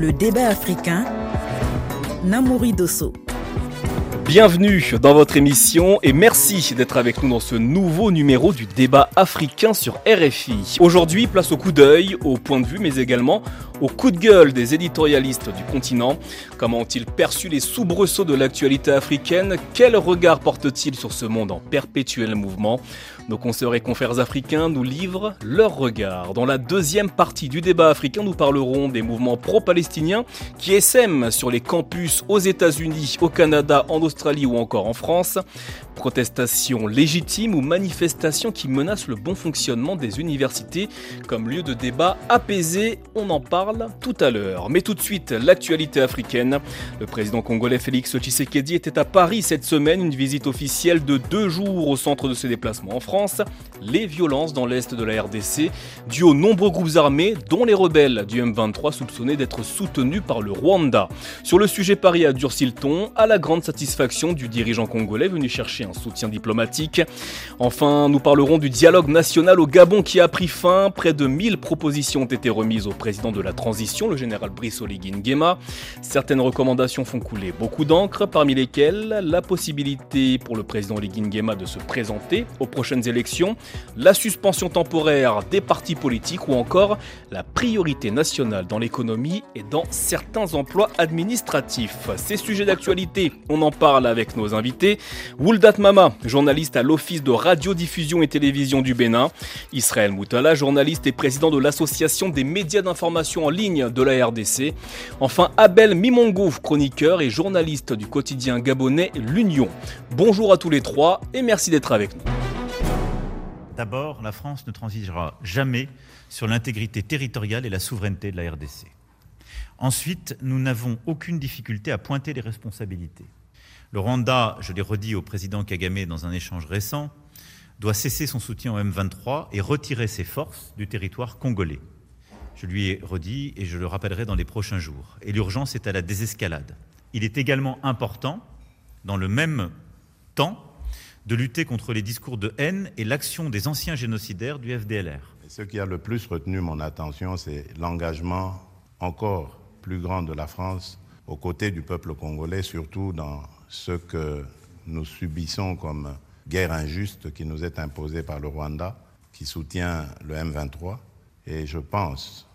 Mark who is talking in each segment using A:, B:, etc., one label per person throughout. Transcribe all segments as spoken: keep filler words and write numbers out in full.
A: Le débat africain, Namouri Dosso.
B: Bienvenue dans votre émission et merci d'être avec nous dans ce nouveau numéro du débat africain sur R F I. Aujourd'hui, place au coup d'œil, au point de vue, mais également au coup de gueule des éditorialistes du continent. Comment ont-ils perçu les soubresauts de l'actualité africaine? Quel regard portent-ils sur ce monde en perpétuel mouvement? Nos consoeurs et confrères africains nous livrent leur regard. Dans la deuxième partie du débat africain, nous parlerons des mouvements pro-palestiniens qui essaiment sur les campus aux États-Unis, au Canada, en Australie ou encore en France. Protestations légitimes ou manifestations qui menacent le bon fonctionnement des universités comme lieu de débat apaisé. On en parle tout à l'heure. Mais tout de suite, l'actualité africaine. Le président congolais Félix Tshisekedi était à Paris cette semaine, une visite officielle de deux jours au centre de ses déplacements en France. Les violences dans l'est de la R D C, dues aux nombreux groupes armés, dont les rebelles du M vingt-trois soupçonnés d'être soutenus par le Rwanda. Sur le sujet, Paris a durci le ton, à la grande satisfaction du dirigeant congolais venu chercher un soutien diplomatique. Enfin, nous parlerons du dialogue national au Gabon qui a pris fin. Près de mille propositions ont été remises au président de la transition, le général Brice Oligui Nguema. Certaines recommandations font couler beaucoup d'encre, parmi lesquelles la possibilité pour le président Oligui Nguema de se présenter aux prochaines élections, la suspension temporaire des partis politiques ou encore la priorité nationale dans l'économie et dans certains emplois administratifs. Ces sujets d'actualité, on en parle avec nos invités. Wouldat Mama, journaliste à l'Office de radiodiffusion et télévision du Bénin. Israël Moutala, journaliste et président de l'Association des médias d'information en ligne de la R D C. Enfin, Abel Mimongo, chroniqueur et journaliste du quotidien gabonais L'Union. Bonjour à tous les trois et merci d'être avec nous.
C: D'abord, la France ne transigera jamais sur l'intégrité territoriale et la souveraineté de la R D C. Ensuite, nous n'avons aucune difficulté à pointer les responsabilités. Le Rwanda, je l'ai redit au président Kagame dans un échange récent, doit cesser son soutien au M vingt-trois et retirer ses forces du territoire congolais. Je lui ai redit et je le rappellerai dans les prochains jours. Et l'urgence est à la désescalade. Il est également important, dans le même temps, de lutter contre les discours de haine et l'action des anciens génocidaires du F D L R.
D: Ce qui a le plus retenu mon attention, c'est l'engagement encore plus grand de la France aux côtés du peuple congolais, surtout dans ce que nous subissons comme guerre injuste qui nous est imposée par le Rwanda, qui soutient le M vingt-trois. Et je pense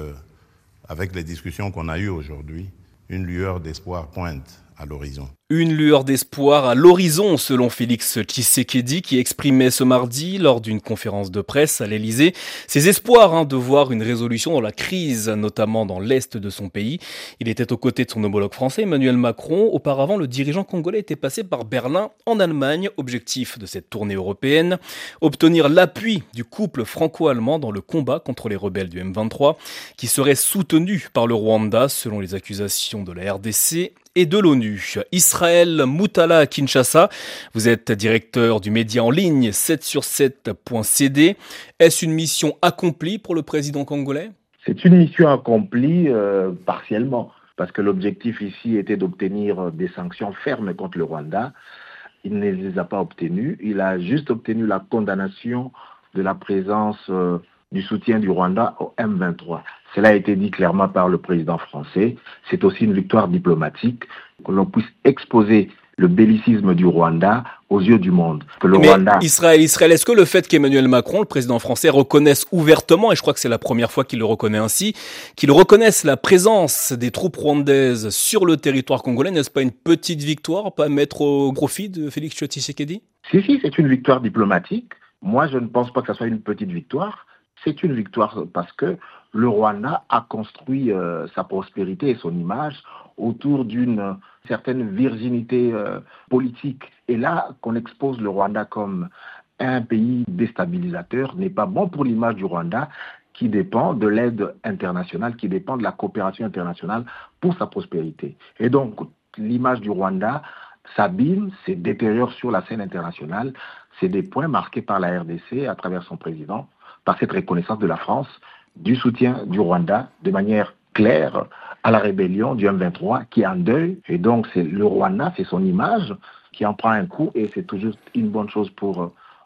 D: qu'avec les discussions qu'on a eues aujourd'hui, une lueur d'espoir pointe à l'horizon.
B: Une lueur d'espoir à l'horizon, selon Félix Tshisekedi, qui exprimait ce mardi, lors d'une conférence de presse à l'Elysée, ses espoirs hein, de voir une résolution dans la crise, notamment dans l'est de son pays. Il était aux côtés de son homologue français, Emmanuel Macron. Auparavant, le dirigeant congolais était passé par Berlin, en Allemagne. Objectif de cette tournée européenne, obtenir l'appui du couple franco-allemand dans le combat contre les rebelles du M vingt-trois, qui serait soutenu par le Rwanda, selon les accusations de la R D C et de l'ONU. Israël Moutala à Kinshasa, vous êtes directeur du média en ligne sept sur sept point c d. Est-ce une mission accomplie pour le président congolais?
E: C'est une mission accomplie euh, partiellement, parce que l'objectif ici était d'obtenir des sanctions fermes contre le Rwanda. Il ne les a pas obtenues. Il a juste obtenu la condamnation de la présence euh, du soutien du Rwanda au M vingt-trois. Cela a été dit clairement par le président français. C'est aussi une victoire diplomatique, que l'on puisse exposer le bellicisme du Rwanda aux yeux du monde. Que le
B: Mais
E: Rwanda...
B: Israël, Israël, est-ce que le fait qu'Emmanuel Macron, le président français, reconnaisse ouvertement, et je crois que c'est la première fois qu'il le reconnaît ainsi, qu'il reconnaisse la présence des troupes rwandaises sur le territoire congolais, n'est-ce pas une petite victoire, pas à mettre au profit de Félix Tshisekedi?
E: Si, si, c'est une victoire diplomatique. Moi, je ne pense pas que ce soit une petite victoire. C'est une victoire parce que le Rwanda a construit euh, sa prospérité et son image autour d'une euh, certaine virginité euh, politique. Et là, qu'on expose le Rwanda comme un pays déstabilisateur n'est pas bon pour l'image du Rwanda, qui dépend de l'aide internationale, qui dépend de la coopération internationale pour sa prospérité. Et donc, l'image du Rwanda s'abîme, se détériore sur la scène internationale. C'est des points marqués par la R D C à travers son président, par cette reconnaissance de la France, du soutien du Rwanda de manière claire à la rébellion du M vingt-trois qui est en deuil. Et donc c'est le Rwanda, c'est son image qui en prend un coup et c'est toujours une bonne chose pour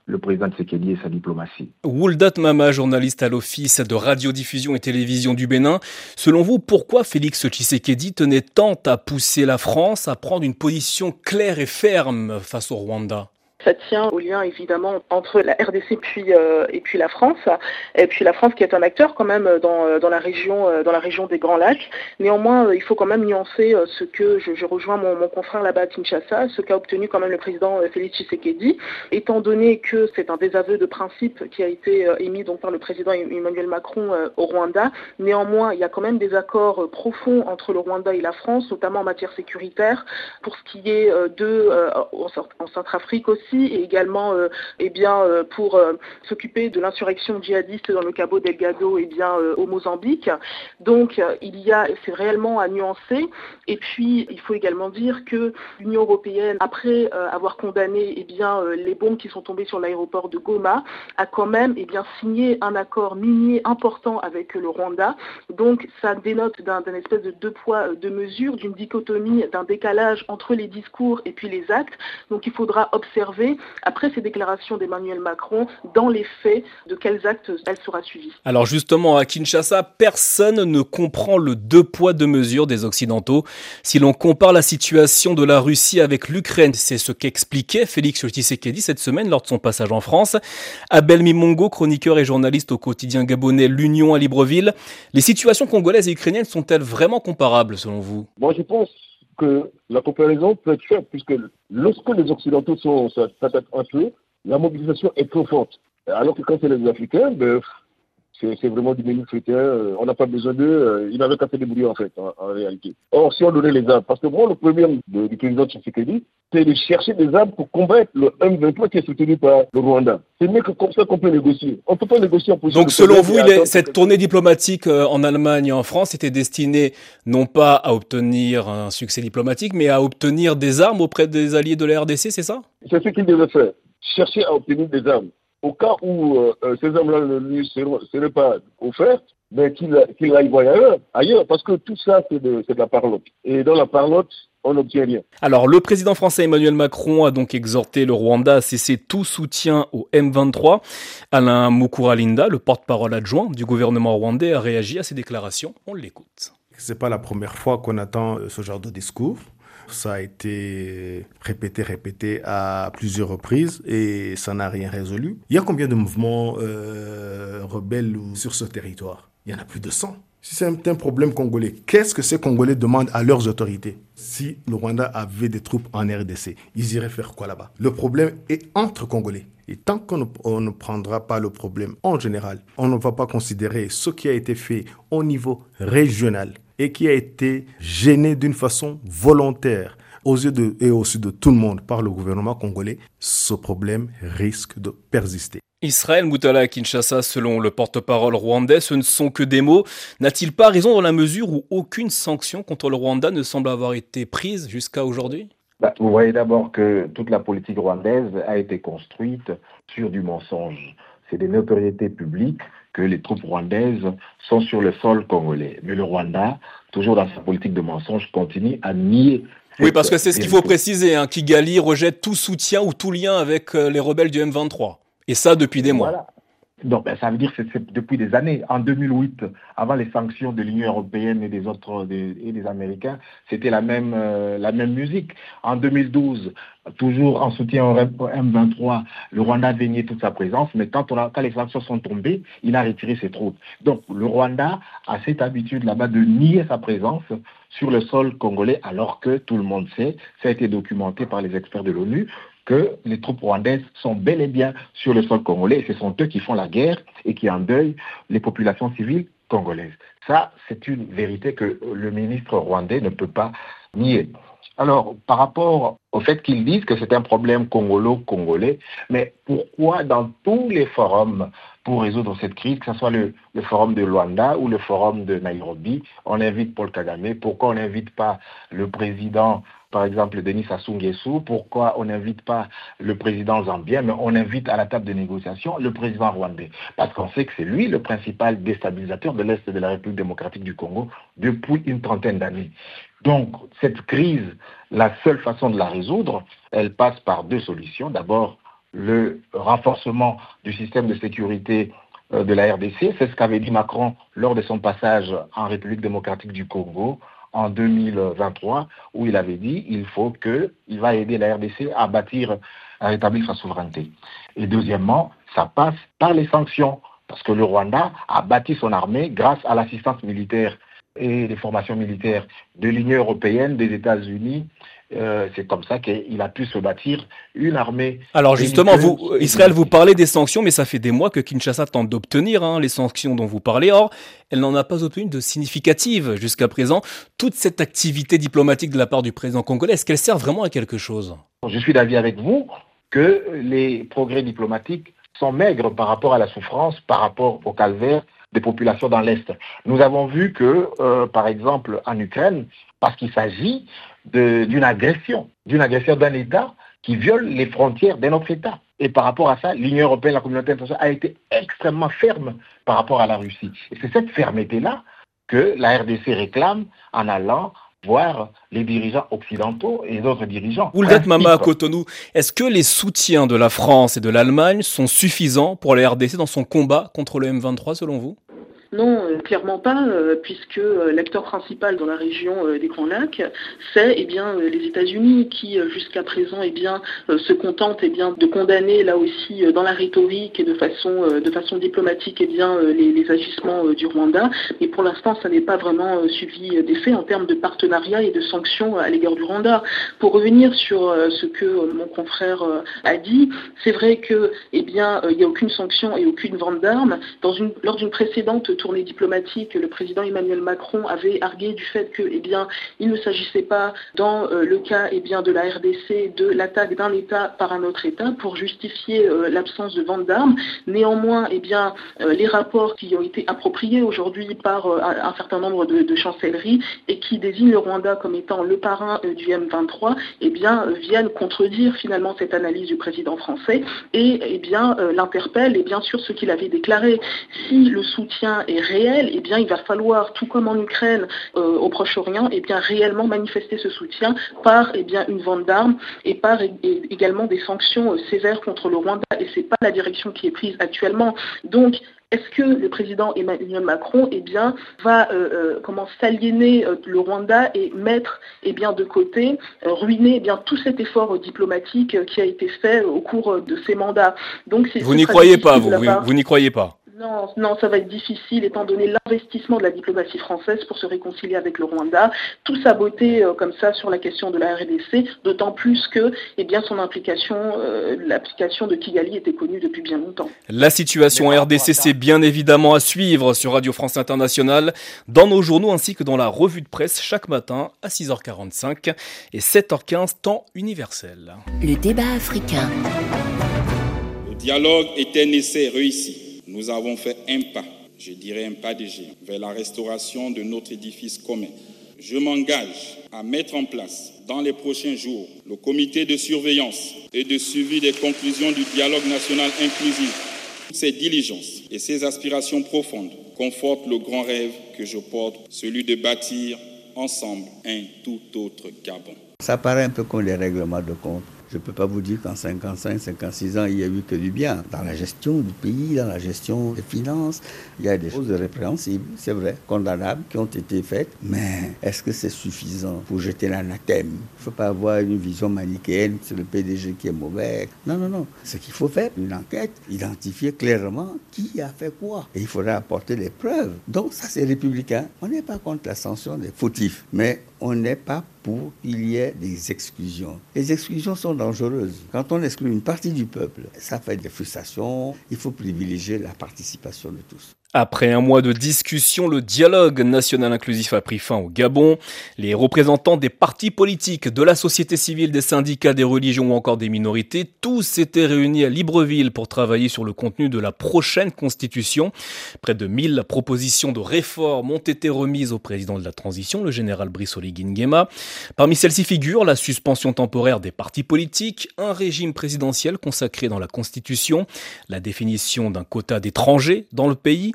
E: le président Tshisekedi et sa diplomatie.
B: Wouldat Mama, journaliste à l'Office de radiodiffusion et télévision du Bénin. Selon vous, pourquoi Félix Tshisekedi tenait tant à pousser la France à prendre une position claire et ferme face au Rwanda ?
F: Ça tient au lien évidemment entre la R D C puis euh, et puis la France, et puis la France qui est un acteur quand même dans dans la région euh, dans la région des Grands Lacs. Néanmoins, euh, il faut quand même nuancer euh, ce que je, je rejoins mon, mon confrère là-bas à Kinshasa, ce qu'a obtenu quand même le président euh, Félix Tshisekedi, étant donné que c'est un désaveu de principe qui a été euh, émis donc par le président Emmanuel Macron euh, au Rwanda. Néanmoins, il y a quand même des accords euh, profonds entre le Rwanda et la France, notamment en matière sécuritaire, pour ce qui est euh, de euh, en, en Centrafrique aussi. Et également euh, eh bien, euh, pour euh, s'occuper de l'insurrection djihadiste dans le Cabo Delgado eh bien, euh, au Mozambique. Donc euh, il y a, c'est réellement à nuancer. Et puis il faut également dire que l'Union européenne, après euh, avoir condamné eh bien, euh, les bombes qui sont tombées sur l'aéroport de Goma, a quand même eh bien, signé un accord minier important avec le Rwanda. Donc ça dénote d'un, d'un espèce de deux poids, deux mesures, d'une dichotomie, d'un décalage entre les discours et puis les actes. Donc il faudra observer après ces déclarations d'Emmanuel Macron, dans les faits, de quels actes elle sera suivie.
B: Alors justement, à Kinshasa, personne ne comprend le deux poids deux mesures des Occidentaux. Si l'on compare la situation de la Russie avec l'Ukraine, c'est ce qu'expliquait Félix Tshisekedi cette semaine lors de son passage en France. Abel Mimongo, chroniqueur et journaliste au quotidien gabonais L'Union à Libreville. Les situations congolaises et ukrainiennes sont-elles vraiment comparables selon vous ?
G: Moi je pense que la comparaison peut être faite, puisque lorsque les Occidentaux sont s'attaquent un peu, la mobilisation est trop forte. Alors que quand c'est les Africains, ben, c'est, c'est vraiment du menu chrétien, on n'a pas besoin d'eux, ils n'avaient qu'à se débrouiller en fait, en, en réalité. Or, si on donnait les armes, parce que moi, le premier de, du président Tshisekedi, c'est de chercher des armes pour combattre le M vingt-trois qui est soutenu par le Rwanda. C'est mieux que comme ça qu'on peut négocier. On ne peut pas négocier en position.
B: Donc, selon vous, il est, cette tournée diplomatique en Allemagne et en France était destinée non pas à obtenir un succès diplomatique, mais à obtenir des armes auprès des alliés de la R D C, c'est ça ?
G: C'est ce qu'il devait faire. Chercher à obtenir des armes. Au cas où euh, ces armes-là ne lui seraient pas offertes, ben, qu'il, qu'il aille voir ailleurs, ailleurs, parce que tout ça, c'est de, c'est de la parlotte. Et dans la parlotte, on n'obtient rien.
B: Alors, le président français Emmanuel Macron a donc exhorté le Rwanda à cesser tout soutien au M vingt-trois. Alain Mukuralinda, le porte-parole adjoint du gouvernement rwandais, a réagi à ces déclarations. On l'écoute.
H: C'est pas la première fois qu'on attend ce genre de discours. Ça a été répété, répété à plusieurs reprises et ça n'a rien résolu. Il y a combien de mouvements euh, rebelles sur ce territoire ? Il y en a plus de cent. Si c'est un problème congolais, qu'est-ce que ces Congolais demandent à leurs autorités ? Si le Rwanda avait des troupes en R D C, ils iraient faire quoi là-bas ? Le problème est entre Congolais. Et tant qu'on ne, on ne prendra pas le problème en général, on ne va pas considérer ce qui a été fait au niveau régional et qui a été gêné d'une façon volontaire aux yeux de, et aux yeux de tout le monde par le gouvernement congolais, ce problème risque de persister.
B: Israël Moutala à Kinshasa, selon le porte-parole rwandais, ce ne sont que des mots. N'a-t-il pas raison dans la mesure où aucune sanction contre le Rwanda ne semble avoir été prise jusqu'à aujourd'hui ?
E: Bah, vous voyez d'abord que toute la politique rwandaise a été construite sur du mensonge. C'est des notoriétés publiques que les troupes rwandaises sont sur le sol congolais. Mais le Rwanda, toujours dans sa politique de mensonge, continue à nier.
B: Oui, parce que c'est ce qu'il faut préciser. Hein. Kigali rejette tout soutien ou tout lien avec les rebelles du M vingt-trois. Et ça depuis des mois.
E: Voilà. Donc, ben, ça veut dire que c'est, c'est depuis des années. En deux mille huit, avant les sanctions de l'Union européenne et des autres des, et des Américains, c'était la même, euh, la même musique. En deux mille douze, toujours en soutien au M vingt-trois, le Rwanda a nié toute sa présence, mais quand, on a, quand les sanctions sont tombées, il a retiré ses troupes. Donc, le Rwanda a cette habitude là-bas de nier sa présence sur le sol congolais, alors que tout le monde sait, ça a été documenté par les experts de l'ONU, que les troupes rwandaises sont bel et bien sur le sol congolais et ce sont eux qui font la guerre et qui endeuillent les populations civiles congolaises. Ça, c'est une vérité que le ministre rwandais ne peut pas nier. Alors, par rapport au fait qu'ils disent que c'est un problème congolo-congolais, mais pourquoi dans tous les forums pour résoudre cette crise, que ce soit le, le forum de Luanda ou le forum de Nairobi, on invite Paul Kagame? Pourquoi on n'invite pas le président, par exemple Denis Sassou Nguesso? Pourquoi on n'invite pas le président zambien, mais on invite à la table de négociation le président rwandais? Parce qu'on sait que c'est lui le principal déstabilisateur de l'Est de la République démocratique du Congo depuis une trentaine d'années. Donc, cette crise, la seule façon de la résoudre, elle passe par deux solutions. D'abord, le renforcement du système de sécurité de la R D C. C'est ce qu'avait dit Macron lors de son passage en République démocratique du Congo en deux mille vingt-trois, où il avait dit qu'il faut qu'il va aider la R D C à bâtir, à rétablir sa souveraineté. Et deuxièmement, ça passe par les sanctions, parce que le Rwanda a bâti son armée grâce à l'assistance militaire et les formations militaires de l'Union européenne, des États-Unis. Euh, c'est comme ça qu'il a pu se bâtir une armée.
B: Alors justement, vous, Israël, vous parlez des sanctions, mais ça fait des mois que Kinshasa tente d'obtenir hein, les sanctions dont vous parlez. Or, elle n'en a pas obtenu de significatives jusqu'à présent. Toute cette activité diplomatique de la part du président congolais, est-ce qu'elle sert vraiment à quelque chose ?
E: Je suis d'avis avec vous que les progrès diplomatiques sont maigres par rapport à la souffrance, par rapport au calvaire des populations dans l'Est. Nous avons vu que, euh, par exemple, en Ukraine, parce qu'il s'agit de, d'une agression, d'une agression d'un État qui viole les frontières de notre État. Et par rapport à ça, l'Union européenne, la communauté internationale a été extrêmement ferme par rapport à la Russie. Et c'est cette fermeté-là que la R D C réclame en allant voir les dirigeants occidentaux et les autres dirigeants.
B: Vous le dites, Mama Cotonou, est-ce que les soutiens de la France et de l'Allemagne sont suffisants pour la R D C dans son combat contre le M vingt-trois, selon vous ?
F: Non, euh, clairement pas, euh, puisque euh, l'acteur principal dans la région euh, des Grands Lacs, c'est eh bien euh, les États-Unis qui euh, jusqu'à présent eh bien euh, se contentent eh bien de condamner là aussi euh, dans la rhétorique et de façon euh, de façon diplomatique eh bien euh, les, les agissements euh, du Rwanda. Mais pour l'instant, ça n'est pas vraiment euh, suivi d'effet en termes de partenariat et de sanctions à l'égard du Rwanda. Pour revenir sur euh, ce que euh, mon confrère euh, a dit, c'est vrai que eh bien euh, il n'y a aucune sanction et aucune vente d'armes. Dans une lors d'une précédente tournée diplomatique, le président Emmanuel Macron avait argué du fait que, eh bien, il ne s'agissait pas, dans euh, le cas, eh bien, de la R D C, de l'attaque d'un État par un autre État pour justifier euh, l'absence de vente d'armes. Néanmoins, eh bien, euh, les rapports qui ont été appropriés aujourd'hui par euh, un certain nombre de, de chancelleries et qui désignent le Rwanda comme étant le parrain euh, du M vingt-trois, eh bien, euh, viennent contredire finalement cette analyse du président français et, eh bien, euh, l'interpellent, et bien sûr, ce qu'il avait déclaré. Si le soutien est réel, eh bien, il va falloir, tout comme en Ukraine, euh, au Proche-Orient, eh bien, réellement manifester ce soutien par eh bien, une vente d'armes et par et, et également des sanctions euh, sévères contre le Rwanda. Et ce n'est pas la direction qui est prise actuellement. Donc, est-ce que le président Emmanuel Macron eh bien, va euh, euh, comment s'aliéner euh, le Rwanda et mettre eh bien, de côté, euh, ruiner eh bien, tout cet effort euh, diplomatique euh, qui a été fait euh, au cours euh, de ses mandats. Donc, c'est,
B: vous n'y croyez pas, vous, vous, vous n'y croyez pas
F: Non, non, ça va être difficile étant donné l'investissement de la diplomatie française pour se réconcilier avec le Rwanda. Tout saboter euh, comme ça sur la question de la R D C, d'autant plus que eh bien, son implication, euh, l'application de Kigali était connue depuis bien longtemps.
B: La situation en R D C, c'est bien évidemment à suivre sur Radio France Internationale, dans nos journaux ainsi que dans la revue de presse chaque matin à six heures quarante-cinq et sept heures quinze, temps universel.
I: Le débat africain.
J: Le dialogue est un essai réussi. Nous avons fait un pas, je dirais un pas de géant, vers la restauration de notre édifice commun. Je m'engage à mettre en place, dans les prochains jours, le comité de surveillance et de suivi des conclusions du dialogue national inclusif. Ces diligences et ces aspirations profondes confortent le grand rêve que je porte, celui de bâtir ensemble un tout autre Gabon.
K: Ça paraît un peu comme les règlements de compte. Je ne peux pas vous dire qu'en cinquante-cinq, cinquante-six ans, il n'y a eu que du bien. Dans la gestion du pays, dans la gestion des finances, il y a des choses répréhensibles, c'est vrai, condamnables, qui ont été faites. Mais est-ce que c'est suffisant pour jeter l'anathème ? Il ne faut pas avoir une vision manichéenne, c'est le P D G qui est mauvais. Non, non, non. Ce qu'il faut faire, une enquête, identifier clairement qui a fait quoi. Et il faudra apporter les preuves. Donc ça, c'est républicain. On n'est pas contre la sanction des fautifs, mais on n'est pas pour qu'il y ait des exclusions. Les exclusions sont dangereuses. Quand on exclut une partie du peuple, ça fait des frustrations. Il faut privilégier la participation de tous.
B: Après un mois de discussion, le dialogue national inclusif a pris fin au Gabon. Les représentants des partis politiques, de la société civile, des syndicats, des religions ou encore des minorités, tous s'étaient réunis à Libreville pour travailler sur le contenu de la prochaine constitution. Près de mille propositions de réformes ont été remises au président de la transition, le général Brice Oligui Nguema. Parmi celles-ci figure la suspension temporaire des partis politiques, un régime présidentiel consacré dans la constitution, la définition d'un quota d'étrangers dans le pays,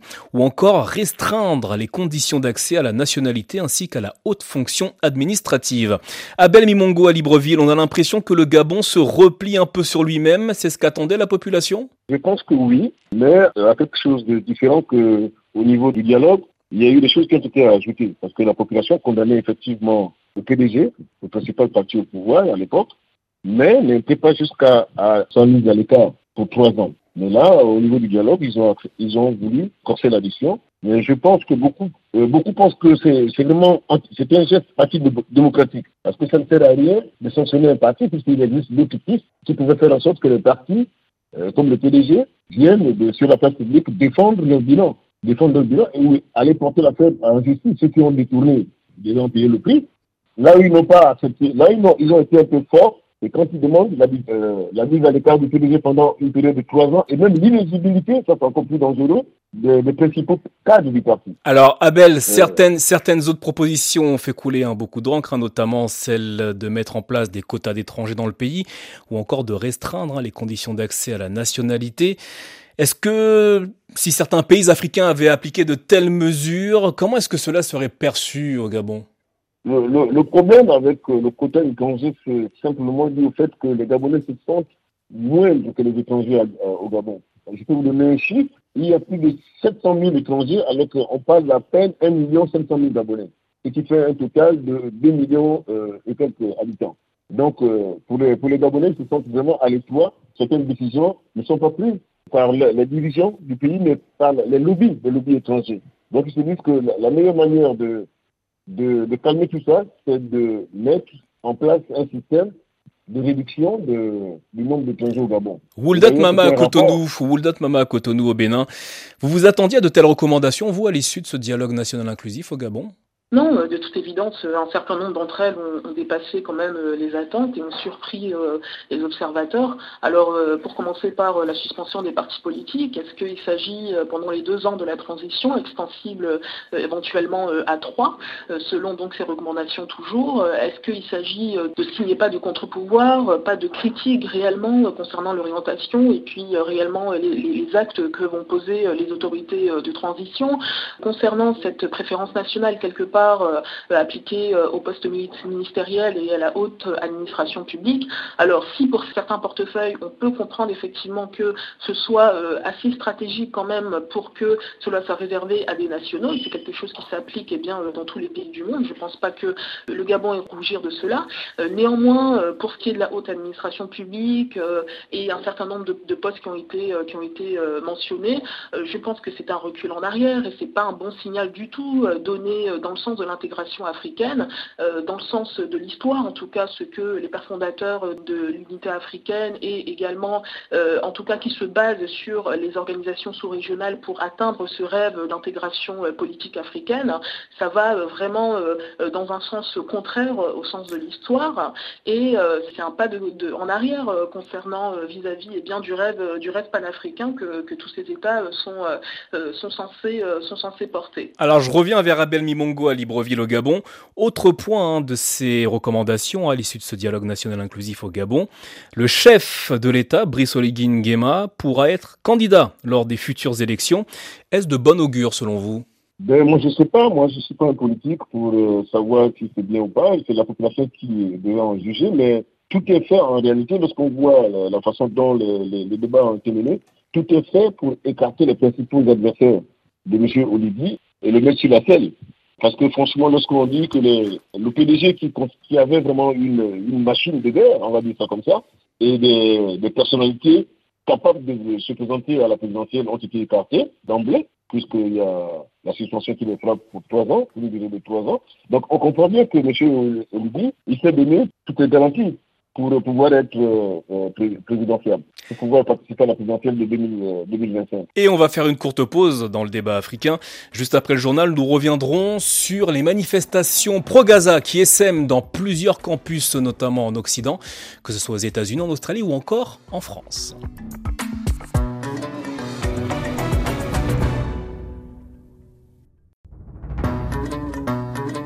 B: ou encore restreindre les conditions d'accès à la nationalité ainsi qu'à la haute fonction administrative. Abel Mimongo à Libreville, on a l'impression que le Gabon se replie un peu sur lui-même. C'est ce qu'attendait la population ?
G: Je pense que oui, mais à quelque chose de différent qu'au niveau du dialogue, il y a eu des choses qui ont été ajoutées. Parce que la population condamnait effectivement le P D G, le principal parti au pouvoir à l'époque, mais n'était pas jusqu'à s'en mise à l'écart pour trois ans. Mais là, au niveau du dialogue, ils ont, ils ont voulu corser l'addition. Mais je pense que beaucoup, euh, beaucoup pensent que c'est, c'est vraiment, c'était un geste anti-démocratique. Parce que ça ne sert à rien de sanctionner un parti, puisqu'il existe d'autres pistes qui pouvaient faire en sorte que les partis, euh, comme le P D G, viennent de, sur la place publique défendre leur bilan. Défendre leur bilan et aller porter l'affaire en justice. Ceux qui ont détourné, ils ont payé le prix. Là où ils n'ont pas accepté, là ils ont, ils ont été un peu forts. Et quand ils demandent la, euh, la mise à l'écart du P D G pendant une période de trois ans, et même l'inéligibilité, ça c'est encore plus dangereux, des, des principaux cadres du parti.
B: Alors Abel, euh... certaines, certaines autres propositions ont fait couler hein, beaucoup d'encre, hein, notamment celle de mettre en place des quotas d'étrangers dans le pays, ou encore de restreindre hein, les conditions d'accès à la nationalité. Est-ce que si certains pays africains avaient appliqué de telles mesures, comment est-ce que cela serait perçu au Gabon ?
G: Le, le, le problème avec euh, le quota étranger, c'est simplement dû au fait que les Gabonais se sentent moindres que les étrangers à, à, au Gabon. Je peux vous donner un chiffre. Il y a plus de sept cent mille étrangers, alors qu'on parle d'à peine un million cinq cent mille Gabonais, ce qui fait un total de deux millions euh, et quelques habitants. Donc, euh, pour, les, pour les Gabonais, ils se sentent vraiment à l'étroit. Certaines décisions ne sont pas prises par la, la division du pays, mais par les lobbies, les lobbies étrangers. Donc, ils se disent que la, la meilleure manière de De, de calmer tout ça, c'est de mettre en place un système de réduction de, du nombre d'étrangers au Gabon.
B: Wouldat Mama à Cotonou, Wouldat Mama à Cotonou au Bénin. Vous vous attendiez à de telles recommandations, vous, à l'issue de ce dialogue national inclusif au Gabon ?
F: Non, de toute évidence, un certain nombre d'entre elles ont, ont dépassé quand même les attentes et ont surpris euh, les observateurs. Alors, euh, pour commencer par euh, la suspension des partis politiques, est-ce qu'il s'agit, euh, pendant les deux ans de la transition, extensible euh, éventuellement euh, à trois, euh, selon donc ces recommandations toujours, euh, est-ce qu'il s'agit euh, de ce qu'il n'y ait pas de contre-pouvoir, euh, pas de critique réellement euh, concernant l'orientation et puis euh, réellement euh, les, les actes que vont poser euh, les autorités euh, de transition. Concernant cette préférence nationale, quelque part, Euh, appliquée euh, au poste ministériel et à la haute administration publique. Alors si pour certains portefeuilles on peut comprendre effectivement que ce soit euh, assez stratégique quand même pour que cela soit réservé à des nationaux, et c'est quelque chose qui s'applique eh bien, dans tous les pays du monde. Je ne pense pas que le Gabon ait rougir de cela. Euh, néanmoins, euh, pour ce qui est de la haute administration publique euh, et un certain nombre de, de postes qui ont été, euh, qui ont été euh, mentionnés, euh, je pense que c'est un recul en arrière et c'est pas un bon signal du tout euh, donné euh, dans le sens de l'intégration africaine, euh, dans le sens de l'histoire, en tout cas ce que les pères fondateurs de l'unité africaine et également, euh, en tout cas qui se basent sur les organisations sous-régionales pour atteindre ce rêve d'intégration euh, politique africaine, ça va euh, vraiment euh, dans un sens contraire euh, au sens de l'histoire et euh, c'est un pas de, de, en arrière euh, concernant euh, vis-à-vis eh bien, du rêve, euh, du rêve panafricain que, que tous ces États euh, sont, euh, sont, censés, euh, sont censés porter.
B: Alors je reviens vers Abel Mimongo à Libreville au Gabon. Autre point hein, de ces recommandations à l'issue de ce dialogue national inclusif au Gabon, le chef de l'État, Brice Oligui Nguema, pourra être candidat lors des futures élections. Est-ce de bon augure selon vous ?
G: Ben, moi je ne sais pas, moi je ne suis pas un politique pour euh, savoir si c'est bien ou pas, c'est la population qui devrait en juger, mais tout est fait en réalité lorsqu'on voit la, la façon dont les, les, les débats ont été menés, tout est fait pour écarter les principaux adversaires de M. Oligui et le mettre sur la selle. Parce que franchement, lorsqu'on dit que les, le P D G qui, qui avait vraiment une, une machine de guerre, on va dire ça comme ça, et des, des personnalités capables de se présenter à la présidentielle ont été écartées d'emblée, puisqu'il y a la suspension qui les frappe pour trois ans, pour une durée de trois ans. Donc on comprend bien que M. Oligui, il s'est donné toutes les garanties pour pouvoir être euh, présidentiel, pour pouvoir participer à la présidentielle de deux mille vingt-cinq.
B: Et on va faire une courte pause dans le débat africain. Juste après le journal, nous reviendrons sur les manifestations pro-Gaza qui essaiment dans plusieurs campus, notamment en Occident, que ce soit aux États-Unis, en Australie ou encore en France.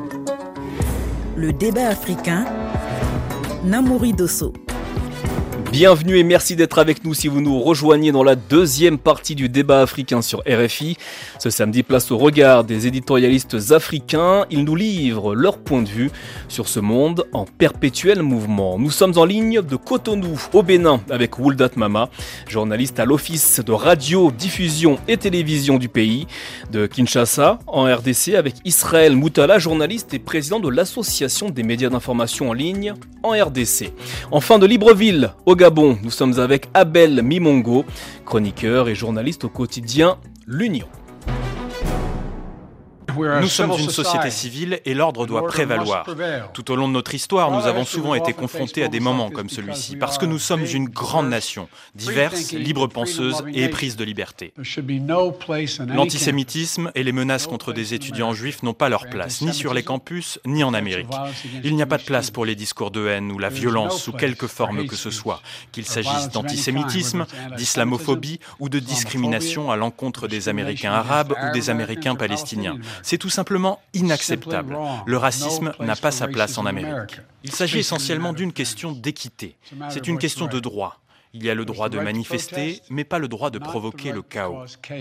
A: Le débat africain, Namouri Dosso.
B: Bienvenue et merci d'être avec nous si vous nous rejoignez dans la deuxième partie du débat africain sur R F I. Ce samedi, place au regard des éditorialistes africains. Ils nous livrent leur point de vue sur ce monde en perpétuel mouvement. Nous sommes en ligne de Cotonou, au Bénin, avec Wouldat Mama, journaliste à l'Office de radio, diffusion et télévision du pays. De Kinshasa, en R D C, avec Israël Moutala, journaliste et président de l'Association des médias d'information en ligne en R D C. Enfin, de Libreville, au Gabon, nous sommes avec Abel Mimongo, chroniqueur et journaliste au quotidien L'Union.
I: Nous sommes une société civile et l'ordre doit prévaloir. Tout au long de notre histoire, nous avons souvent été confrontés à des moments comme celui-ci, parce que nous sommes une grande nation, diverse, libre penseuse et éprise de liberté. L'antisémitisme et les menaces contre des étudiants juifs n'ont pas leur place, ni sur les campus, ni en Amérique. Il n'y a pas de place pour les discours de haine ou la violence sous quelque forme que ce soit, qu'il s'agisse d'antisémitisme, d'islamophobie ou de discrimination à l'encontre des Américains arabes ou des Américains palestiniens. C'est tout simplement inacceptable. Le racisme n'a pas sa place en Amérique. Il s'agit essentiellement d'une question d'équité. C'est une question de droit. Il y a le droit de manifester, mais pas le droit de provoquer le chaos.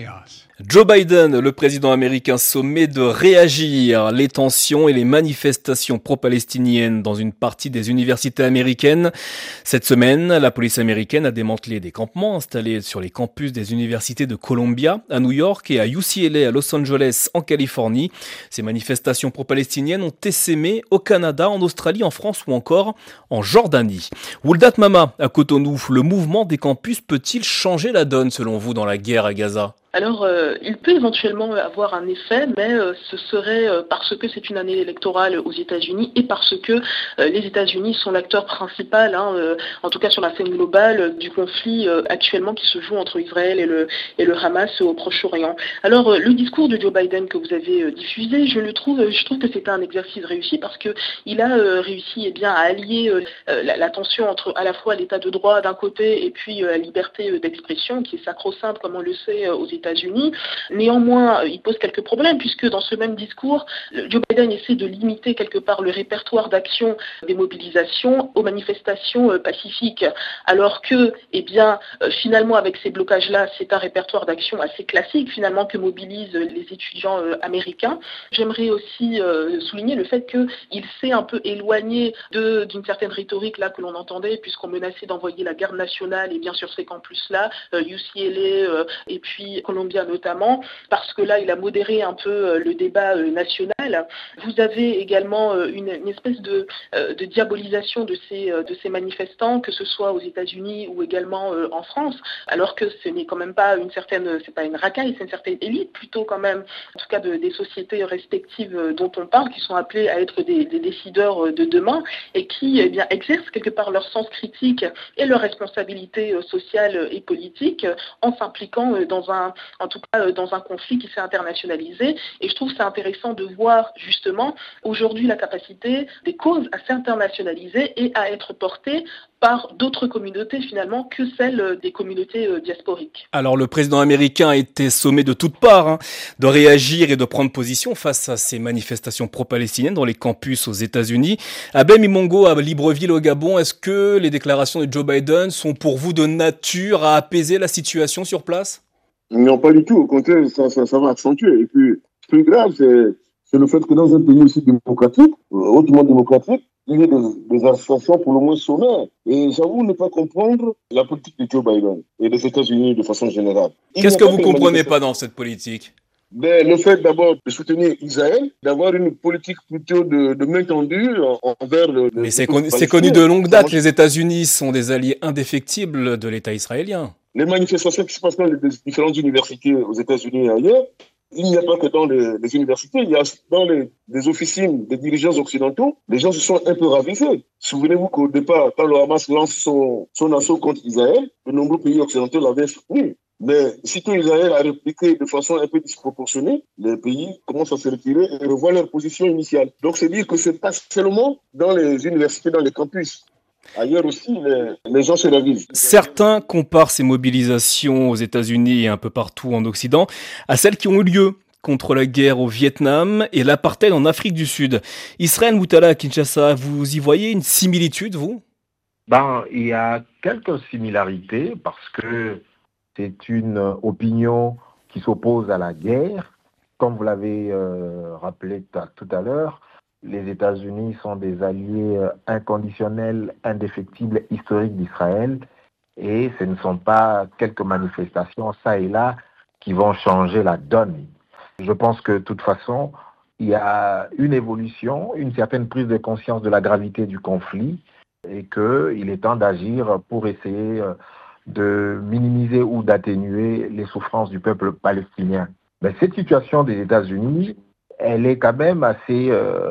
B: Joe Biden, le président américain, sommet de réagir. Les tensions et les manifestations pro-palestiniennes dans une partie des universités américaines. Cette semaine, la police américaine a démantelé des campements installés sur les campus des universités de Columbia, à New York, et à U C L A à Los Angeles, en Californie. Ces manifestations pro-palestiniennes ont essaimé au Canada, en Australie, en France ou encore en Jordanie. Wouldat Mama, à Cotonou, le mouvement Le mouvement des campus peut-il changer la donne selon vous dans la guerre à Gaza ?
F: Alors, euh, il peut éventuellement avoir un effet, mais euh, ce serait euh, parce que c'est une année électorale aux États-Unis et parce que euh, les États-Unis sont l'acteur principal, hein, euh, en tout cas sur la scène globale, euh, du conflit euh, actuellement qui se joue entre Israël et le, et le Hamas au Proche-Orient. Alors, euh, le discours de Joe Biden que vous avez euh, diffusé, je le trouve, je trouve que c'était un exercice réussi parce que il a euh, réussi eh bien, à allier euh, la, la tension entre à la fois l'état de droit d'un côté et puis euh, la liberté euh, d'expression qui est sacro-sainte, comme on le sait, euh, aux États-Unis. États-Unis. Néanmoins, il pose quelques problèmes puisque dans ce même discours, Joe Biden essaie de limiter quelque part le répertoire d'action des mobilisations aux manifestations pacifiques, alors que, eh bien, finalement, avec ces blocages-là, c'est un répertoire d'action assez classique finalement que mobilisent les étudiants américains. J'aimerais aussi souligner le fait qu'il s'est un peu éloigné de, d'une certaine rhétorique là que l'on entendait puisqu'on menaçait d'envoyer la garde nationale et bien sur ces campus-là, U C L A et puis Columbia notamment, parce que là, il a modéré un peu le débat national. Vous avez également une, une espèce de, de diabolisation de ces, de ces manifestants, que ce soit aux États-Unis ou également en France, alors que ce n'est quand même pas une certaine, c'est pas une racaille, c'est une certaine élite plutôt quand même, en tout cas de, des sociétés respectives dont on parle, qui sont appelées à être des, des décideurs de demain et qui eh bien, exercent quelque part leur sens critique et leur responsabilité sociale et politique en s'impliquant dans un en tout cas dans un conflit qui s'est internationalisé. Et je trouve ça intéressant de voir justement aujourd'hui la capacité des causes à s'internationaliser et à être portées par d'autres communautés finalement que celles des communautés diasporiques.
B: Alors le président américain a été sommé de toutes parts hein, de réagir et de prendre position face à ces manifestations pro-palestiniennes dans les campus aux États-Unis. Abel Mimongo à Libreville au Gabon, est-ce que les déclarations de Joe Biden sont pour vous de nature à apaiser la situation sur place ?
G: Non, pas du tout. Au contraire, ça, ça, ça va accentuer. Et puis, plus grave, c'est, c'est le fait que dans un pays aussi démocratique, hautement démocratique, il y a des, des associations pour le moins sommaires. Et j'avoue ne pas comprendre la politique de Joe Biden et des États-Unis de façon générale. Il
B: Qu'est-ce que vous ne comprenez pas dans cette politique ?
G: Ben, le fait d'abord de soutenir Israël, d'avoir une politique plutôt de, de main tendue envers le...
B: Mais c'est, con, c'est connu de longue date, les États-Unis sont des alliés indéfectibles de l'État israélien.
G: Les manifestations qui se passent dans les différentes universités aux États-Unis et ailleurs, il n'y a pas que dans les, les universités, il y a dans les, les officines des dirigeants occidentaux, les gens se sont un peu ravisés. Souvenez-vous qu'au départ, quand le Hamas lance son, son assaut contre Israël, de nombreux pays occidentaux l'avaient soutenu. Mais sitôt Israël a répliqué de façon un peu disproportionnée, les pays commencent à se retirer et revoient leur position initiale. Donc c'est dire que ce n'est pas seulement dans les universités, dans les campus. Ailleurs aussi, les, les gens se ravisent.
B: Certains comparent ces mobilisations aux États-Unis et un peu partout en Occident à celles qui ont eu lieu contre la guerre au Vietnam et l'apartheid en Afrique du Sud. Israël Moutala à Kinshasa, vous y voyez une similitude, vous ?
E: Ben, il y a quelques similarités parce que c'est une opinion qui s'oppose à la guerre. Comme vous l'avez euh, rappelé t- tout à l'heure, les États-Unis sont des alliés euh, inconditionnels, indéfectibles, historiques d'Israël. Et ce ne sont pas quelques manifestations, ça et là, qui vont changer la donne. Je pense que de toute façon, il y a une évolution, une certaine prise de conscience de la gravité du conflit et qu'il est temps d'agir pour essayer de minimiser ou d'atténuer les souffrances du peuple palestinien. Mais cette situation des États-Unis, elle est quand même assez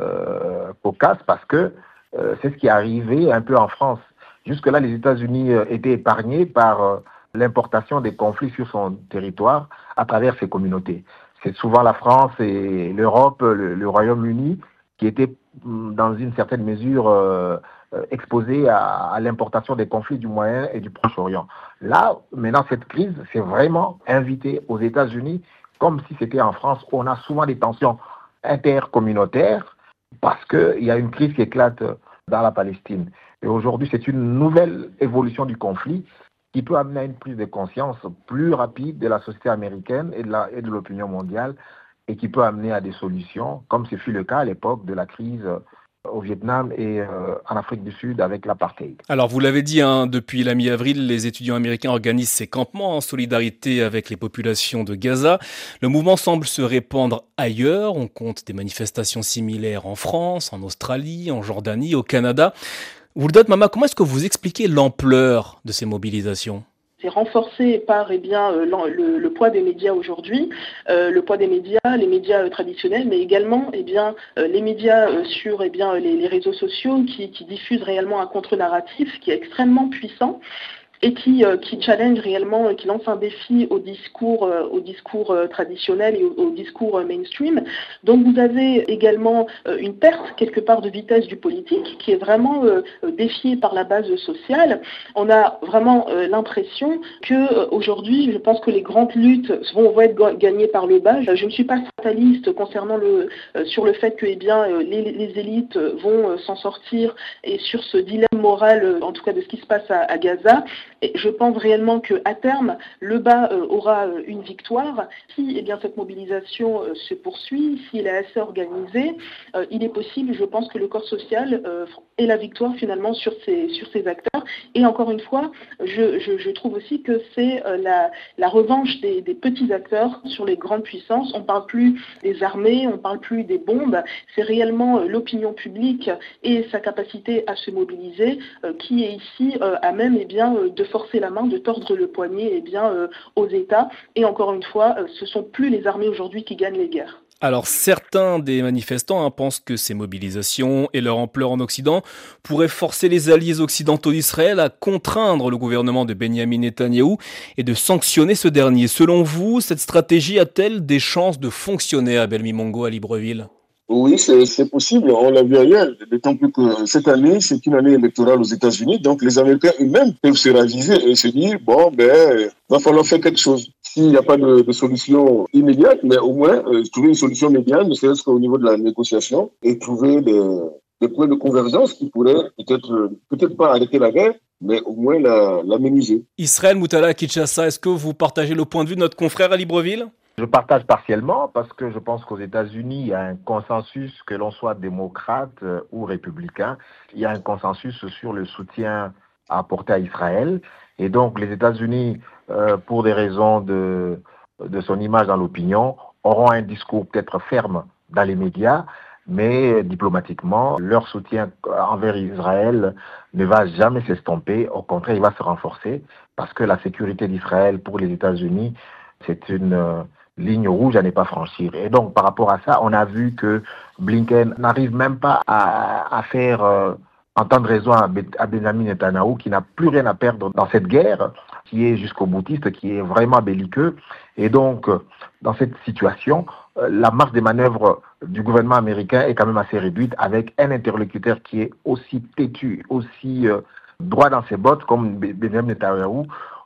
E: euh, cocasse parce que euh, c'est ce qui est arrivé un peu en France. Jusque-là, les États-Unis euh, étaient épargnés par euh, l'importation des conflits sur son territoire à travers ces communautés. C'est souvent la France et l'Europe, le, le Royaume-Uni, qui étaient dans une certaine mesure euh, exposés à, à l'importation des conflits du Moyen et du Proche-Orient. Là, maintenant, cette crise s'est vraiment invitée aux États-Unis, comme si c'était en France, où on a souvent des tensions intercommunautaires, parce qu'il y a une crise qui éclate dans la Palestine. Et aujourd'hui, c'est une nouvelle évolution du conflit qui peut amener à une prise de conscience plus rapide de la société américaine et de, la, et de l'opinion mondiale et qui peut amener à des solutions, comme ce fut le cas à l'époque de la crise au Vietnam et euh, en Afrique du Sud avec l'apartheid.
B: Alors vous l'avez dit, hein, depuis la mi-avril, les étudiants américains organisent ces campements en solidarité avec les populations de Gaza. Le mouvement semble se répandre ailleurs. On compte des manifestations similaires en France, en Australie, en Jordanie, au Canada. Wouldad Mama, comment est-ce que vous expliquez l'ampleur de ces mobilisations ?
F: C'est renforcé par eh bien, le, le poids des médias aujourd'hui, euh, le poids des médias, les médias euh, traditionnels, mais également eh bien, euh, les médias euh, sur eh bien, les, les réseaux sociaux qui, qui diffusent réellement un contre-narratif qui est extrêmement puissant et qui, euh, qui challenge réellement, euh, qui lance un défi au discours, euh, au discours euh, traditionnel et au, au discours euh, mainstream. Donc vous avez également euh, une perte quelque part de vitesse du politique qui est vraiment euh, défiée par la base sociale. On a vraiment euh, l'impression que euh, aujourd'hui, je pense que les grandes luttes vont, vont être gagnées par le bas. Je ne suis pas fataliste concernant le euh, sur le fait que eh bien euh, les, les élites vont euh, s'en sortir et sur ce dilemme moral, euh, en tout cas de ce qui se passe à, à Gaza. Et je pense réellement qu'à terme, le bas euh, aura euh, une victoire. Si eh bien, cette mobilisation euh, se poursuit, si elle est assez organisée, euh, il est possible, je pense, que le corps social euh, ait la victoire finalement sur ces, sur ces acteurs. Et encore une fois, je, je, je trouve aussi que c'est euh, la, la revanche des, des petits acteurs sur les grandes puissances. On ne parle plus des armées, on ne parle plus des bombes. C'est réellement euh, l'opinion publique et sa capacité à se mobiliser euh, qui est ici euh, à même eh bien, euh, de forcer la main, de tordre le poignet eh bien, euh, aux États. Et encore une fois, euh, ce ne sont plus les armées aujourd'hui qui gagnent les guerres.
B: Alors certains des manifestants hein, pensent que ces mobilisations et leur ampleur en Occident pourraient forcer les alliés occidentaux d'Israël à contraindre le gouvernement de Benyamin Netanyahou et de sanctionner ce dernier. Selon vous, cette stratégie a-t-elle des chances de fonctionner, Abel Mimongo, à Libreville ?
G: Oui, c'est, c'est possible. On l'a vu ailleurs. D'autant plus que cette année, c'est une année électorale aux États-Unis. Donc, les Américains eux-mêmes peuvent se raviser et se dire, bon, ben, va falloir faire quelque chose. S'il n'y a pas de, de solution immédiate, mais au moins, euh, trouver une solution médiane, ne serait-ce qu'au niveau de la négociation, et trouver des, des points de convergence qui pourraient peut-être, peut-être pas arrêter la guerre, mais au moins la, la minimiser.
B: Israël Moutala Kinshasa, est-ce que vous partagez le point de vue de notre confrère à Libreville ?
E: Je partage partiellement parce que je pense qu'aux États-Unis, il y a un consensus, que l'on soit démocrate ou républicain, il y a un consensus sur le soutien à apporter à Israël. Et donc les États-Unis, euh, pour des raisons de, de son image dans l'opinion, auront un discours peut-être ferme dans les médias, mais diplomatiquement, leur soutien envers Israël ne va jamais s'estomper. Au contraire, il va se renforcer parce que la sécurité d'Israël pour les États-Unis, c'est une euh, ligne rouge à ne pas franchir. Et donc, par rapport à ça, on a vu que Blinken n'arrive même pas à, à faire euh, entendre raison à, à Benjamin Netanyahou, qui n'a plus rien à perdre dans cette guerre, qui est jusqu'au boutiste, qui est vraiment belliqueux. Et donc, euh, dans cette situation, euh, la marge des manœuvres du gouvernement américain est quand même assez réduite, avec un interlocuteur qui est aussi têtu, aussi euh, droit dans ses bottes, comme Benjamin Netanyahou.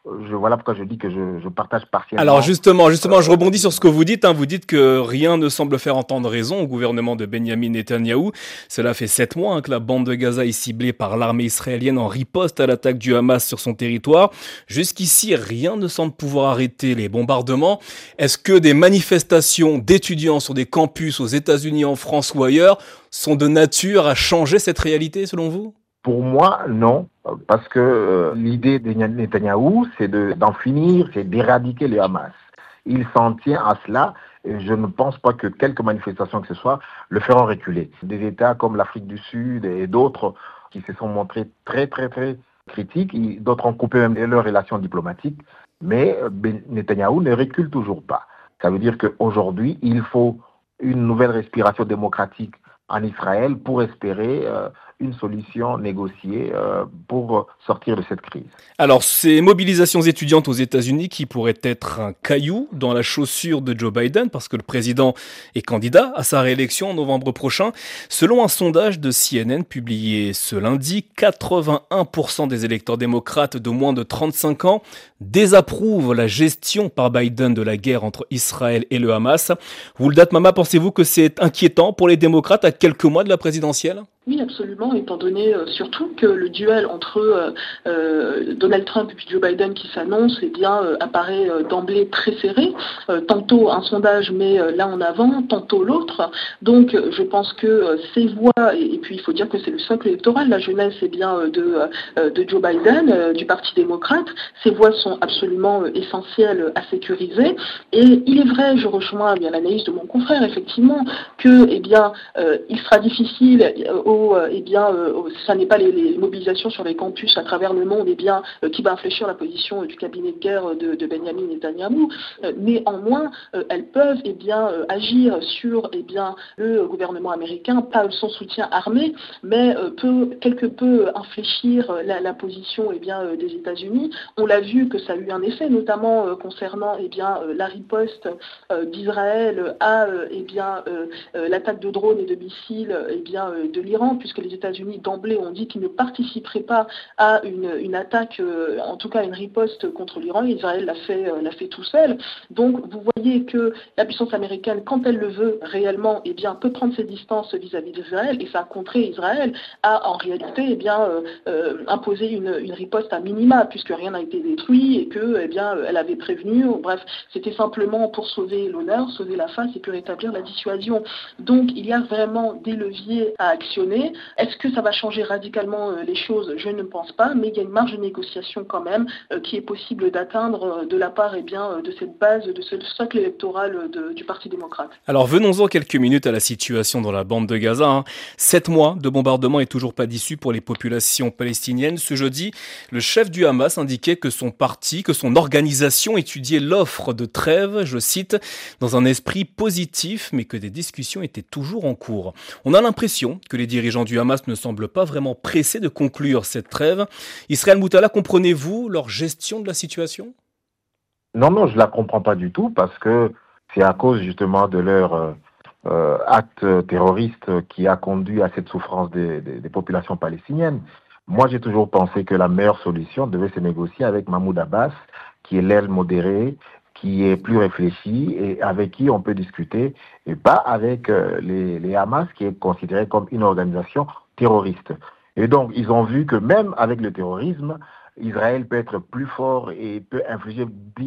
E: je, voilà pourquoi je dis que je, je partage partiellement.
B: Alors justement, justement, je rebondis sur ce que vous dites. Hein. Vous dites que rien ne semble faire entendre raison au gouvernement de Benyamin Netanyahou. Cela fait sept mois hein, que la bande de Gaza est ciblée par l'armée israélienne en riposte à l'attaque du Hamas sur son territoire. Jusqu'ici, rien ne semble pouvoir arrêter les bombardements. Est-ce que des manifestations d'étudiants sur des campus aux États-Unis, en France ou ailleurs sont de nature à changer cette réalité selon vous ?
E: Pour moi, non, parce que euh, l'idée de Netanyahou, c'est de, d'en finir, c'est d'éradiquer le Hamas. Il s'en tient à cela, et je ne pense pas que quelques manifestations que ce soit le feront reculer. Des États comme l'Afrique du Sud et d'autres qui se sont montrés très, très, très critiques, d'autres ont coupé même leurs relations diplomatiques, mais Netanyahou ne recule toujours pas. Ça veut dire qu'aujourd'hui, il faut une nouvelle respiration démocratique en Israël pour espérer euh, une solution négociée euh, pour sortir de cette crise.
B: Alors, ces mobilisations étudiantes aux États-Unis qui pourraient être un caillou dans la chaussure de Joe Biden, parce que le président est candidat à sa réélection en novembre prochain. Selon un sondage de C N N publié ce lundi, quatre-vingt-un pour cent des électeurs démocrates de moins de trente-cinq ans désapprouvent la gestion par Biden de la guerre entre Israël et le Hamas. Wuldat Mama, pensez-vous que c'est inquiétant pour les démocrates à quelques mois de la présidentielle ?
F: Oui, absolument, étant donné euh, surtout que le duel entre euh, euh, Donald Trump et puis Joe Biden qui s'annonce eh bien, euh, apparaît euh, d'emblée très serré. Euh, tantôt un sondage met euh, l'un en avant, tantôt l'autre. Donc je pense que euh, ces voix, et, et puis il faut dire que c'est le socle électoral, la jeunesse eh bien, euh, de, euh, de Joe Biden, euh, du Parti démocrate, ces voix sont absolument euh, essentielles à sécuriser. Et il est vrai, je rejoins eh bien, l'analyse de mon confrère, effectivement, que eh bien, euh, il sera difficile euh, Eh bien, euh, ça n'est pas les, les mobilisations sur les campus à travers le monde eh bien, euh, qui va infléchir la position euh, du cabinet de guerre de, de Benyamin Netanyahou. Euh, néanmoins, euh, elles peuvent eh bien, euh, agir sur eh bien, le gouvernement américain, pas son soutien armé, mais euh, peut quelque peu infléchir la, la position eh bien, euh, des États-Unis. On l'a vu que ça a eu un effet, notamment euh, concernant eh bien, euh, la riposte euh, d'Israël à euh, eh bien, euh, euh, l'attaque de drones et de missiles eh bien, euh, de l'Iran, puisque les États-Unis d'emblée ont dit qu'ils ne participeraient pas à une, une attaque, euh, en tout cas une riposte contre l'Iran. Israël l'a fait, euh, l'a fait tout seul. Donc vous voyez que la puissance américaine, quand elle le veut réellement, eh bien, peut prendre ses distances vis-à-vis d'Israël, et ça a contré Israël à en réalité eh bien, euh, euh, imposer une, une riposte à minima, puisque rien n'a été détruit et que eh bien, elle avait prévenu. Bref, c'était simplement pour sauver l'honneur, sauver la face et puis rétablir la dissuasion. Donc il y a vraiment des leviers à actionner. Est-ce que ça va changer radicalement euh, les choses ? Je ne pense pas, mais il y a une marge de négociation quand même euh, qui est possible d'atteindre euh, de la part eh bien, euh, de cette base, de ce socle électoral euh, de, du Parti démocrate.
B: Alors venons-en quelques minutes à la situation dans la bande de Gaza. Hein. Sept mois de bombardement et toujours pas d'issue pour les populations palestiniennes. Ce jeudi, le chef du Hamas indiquait que son parti, que son organisation étudiait l'offre de trêve, je cite, dans un esprit positif, mais que des discussions étaient toujours en cours. On a l'impression que les dirigeants Les dirigeants du Hamas ne semblent pas vraiment pressés de conclure cette trêve. Israël Moutalla, comprenez-vous leur gestion de la situation ?
E: Non, non, je ne la comprends pas du tout parce que c'est à cause justement de leur euh, euh, acte terroriste qui a conduit à cette souffrance des, des, des populations palestiniennes. Moi, j'ai toujours pensé que la meilleure solution devait se négocier avec Mahmoud Abbas, qui est l'aile modérée, qui est plus réfléchi et avec qui on peut discuter, et pas avec euh, les, les Hamas, qui est considéré comme une organisation terroriste. Et donc, ils ont vu que même avec le terrorisme, Israël peut être plus fort et peut infliger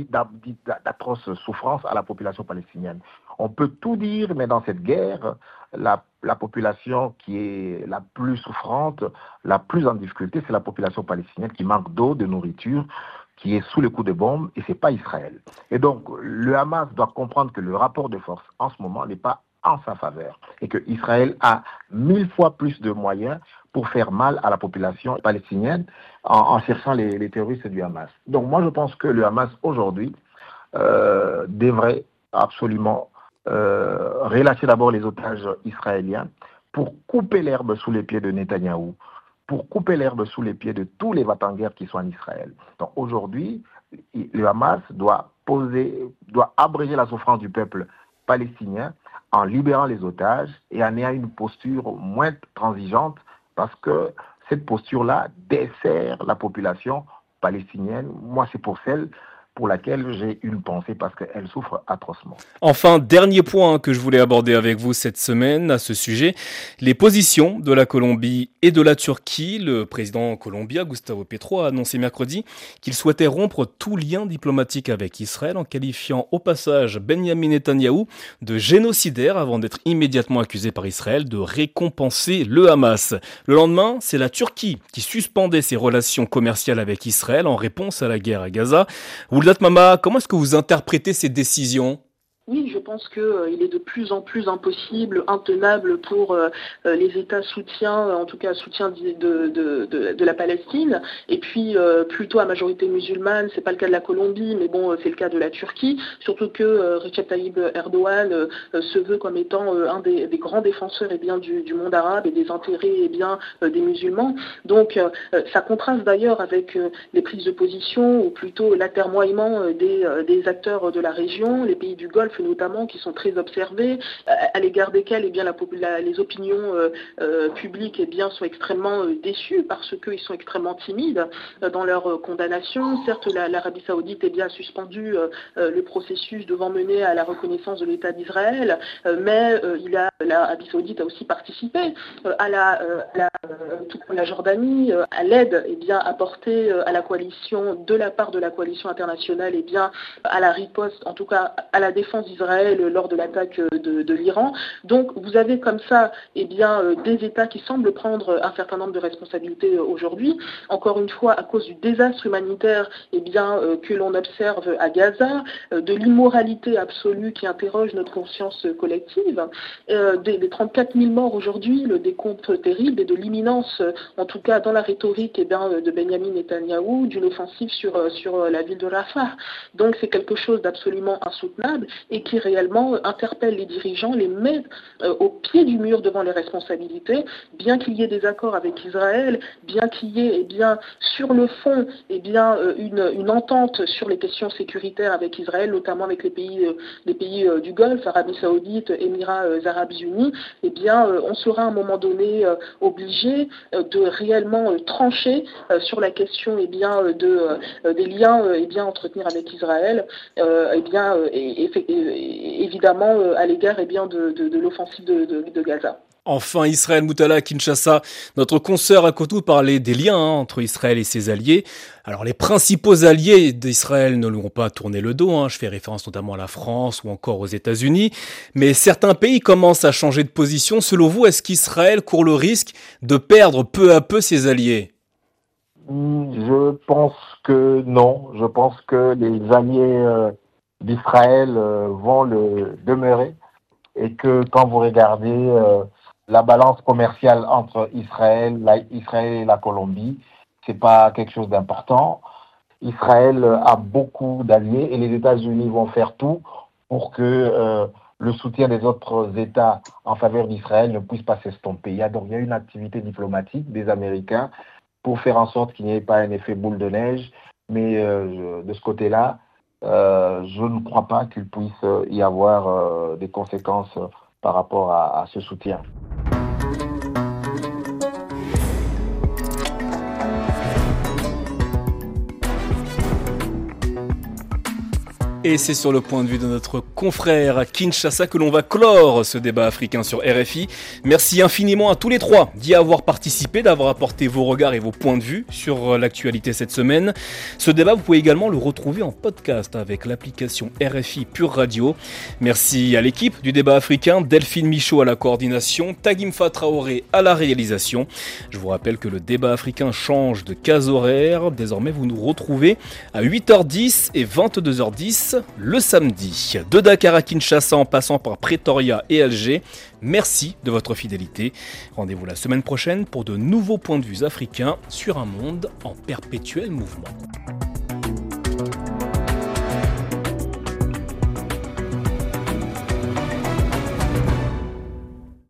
E: d'atroces souffrances à la population palestinienne. On peut tout dire, mais dans cette guerre, la, la population qui est la plus souffrante, la plus en difficulté, c'est la population palestinienne qui manque d'eau, de nourriture, qui est sous le coup de bombe, et ce n'est pas Israël. Et donc, le Hamas doit comprendre que le rapport de force, en ce moment, n'est pas en sa faveur, et que Israël a mille fois plus de moyens pour faire mal à la population palestinienne en, en cherchant les, les terroristes du Hamas. Donc moi, je pense que le Hamas, aujourd'hui, euh, devrait absolument euh, relâcher d'abord les otages israéliens pour couper l'herbe sous les pieds de Netanyahou, pour couper l'herbe sous les pieds de tous les va-t-en-guerre qui sont en Israël. Donc aujourd'hui, le Hamas doit poser, doit abréger la souffrance du peuple palestinien en libérant les otages et en ayant une posture moins transigeante, parce que cette posture-là dessert la population palestinienne, moi c'est pour celle pour laquelle j'ai une pensée parce qu'elle souffre atrocement.
B: Enfin, dernier point que je voulais aborder avec vous cette semaine à ce sujet, les positions de la Colombie et de la Turquie. Le président colombien, Gustavo Petro, a annoncé mercredi qu'il souhaitait rompre tout lien diplomatique avec Israël en qualifiant au passage Benyamin Netanyahou de génocidaire avant d'être immédiatement accusé par Israël de récompenser le Hamas. Le lendemain, c'est la Turquie qui suspendait ses relations commerciales avec Israël en réponse à la guerre à Gaza. Vous Mama, comment est-ce que vous interprétez ces décisions ?
F: Oui, je pense qu'il euh, est de plus en plus impossible, intenable pour euh, les États soutiens, en tout cas soutien de, de, de, de la Palestine, et puis euh, plutôt à majorité musulmane. C'est pas le cas de la Colombie, mais bon, c'est le cas de la Turquie. Surtout que euh, Recep Tayyip Erdogan euh, se veut comme étant euh, un des, des grands défenseurs eh bien, du, du monde arabe et des intérêts eh bien, euh, des musulmans. Donc euh, ça contraste d'ailleurs avec euh, les prises de position, ou plutôt l'atermoiement euh, des, euh, des acteurs de la région, les pays du Golfe notamment, qui sont très observés, à l'égard desquels eh bien, la, la, les opinions euh, euh, publiques eh bien, sont extrêmement euh, déçues parce qu'ils sont extrêmement timides euh, dans leur euh, condamnation. Certes, la, l'Arabie Saoudite eh bien, a suspendu euh, euh, le processus devant mener à la reconnaissance de l'État d'Israël, euh, mais euh, il a, l'Arabie Saoudite a aussi participé euh, à, la, euh, à la, euh, la Jordanie, euh, à l'aide eh bien, apportée euh, à la coalition, de la part de la coalition internationale, eh bien, à la riposte, en tout cas à la défense d'Israël lors de l'attaque de, de l'Iran. Donc vous avez comme ça eh bien, des États qui semblent prendre un certain nombre de responsabilités aujourd'hui, encore une fois à cause du désastre humanitaire eh bien, que l'on observe à Gaza, de l'immoralité absolue qui interroge notre conscience collective, des, des trente-quatre mille morts aujourd'hui, le décompte terrible, et de l'imminence, en tout cas dans la rhétorique eh bien, de Benyamin Netanyahou, d'une offensive sur, sur la ville de Rafah. Donc c'est quelque chose d'absolument insoutenable et qui réellement interpelle les dirigeants, les met euh, au pied du mur devant les responsabilités, bien qu'il y ait des accords avec Israël, bien qu'il y ait eh bien, sur le fond eh bien, euh, une, une entente sur les questions sécuritaires avec Israël, notamment avec les pays, euh, les pays euh, du Golfe, Arabie Saoudite, Émirats euh, Arabes Unis, eh bien, euh, on sera à un moment donné euh, obligé euh, de réellement euh, trancher euh, sur la question eh bien, euh, de, euh, des liens euh, eh bien, à entretenir avec Israël, euh, eh bien, euh, et, et, et, évidemment euh, à l'égard eh bien, de, de, de l'offensive de, de, de Gaza.
B: Enfin, Israël Moutala à Kinshasa, notre consoeur à Kotou parlait des liens hein, entre Israël et ses alliés. Alors les principaux alliés d'Israël ne lui ont pas tourné le dos, hein. Je fais référence notamment à la France ou encore aux États-Unis, mais certains pays commencent à changer de position. Selon vous, est-ce qu'Israël court le risque de perdre peu à peu ses alliés ?
E: Je pense que non, je pense que les alliés euh, d'Israël euh, vont le demeurer et que quand vous regardez euh, la balance commerciale entre Israël, la, Israël et la Colombie, c'est pas quelque chose d'important. Israël a beaucoup d'alliés et les États-Unis vont faire tout pour que euh, le soutien des autres États en faveur d'Israël ne puisse pas s'estomper. Il y a donc il y a une activité diplomatique des Américains pour faire en sorte qu'il n'y ait pas un effet boule de neige, mais euh, de ce côté-là, euh, je ne crois pas qu'il puisse y avoir euh, des conséquences euh, par rapport à, à ce soutien.
B: Et c'est sur le point de vue de notre confrère à Kinshasa que l'on va clore ce débat africain sur R F I. Merci infiniment à tous les trois d'y avoir participé, d'avoir apporté vos regards et vos points de vue sur l'actualité cette semaine. Ce débat, vous pouvez également le retrouver en podcast avec l'application R F I Pure Radio. Merci à l'équipe du débat africain, Delphine Michaud à la coordination, Tagimfa Traoré à la réalisation. Je vous rappelle que le débat africain change de case horaire. Désormais, vous nous retrouvez à huit heures dix et vingt-deux heures dix. Le samedi, de Dakar à Kinshasa en passant par Pretoria et Alger. Merci de votre fidélité. Rendez-vous la semaine prochaine pour de nouveaux points de vue africains sur un monde en perpétuel mouvement.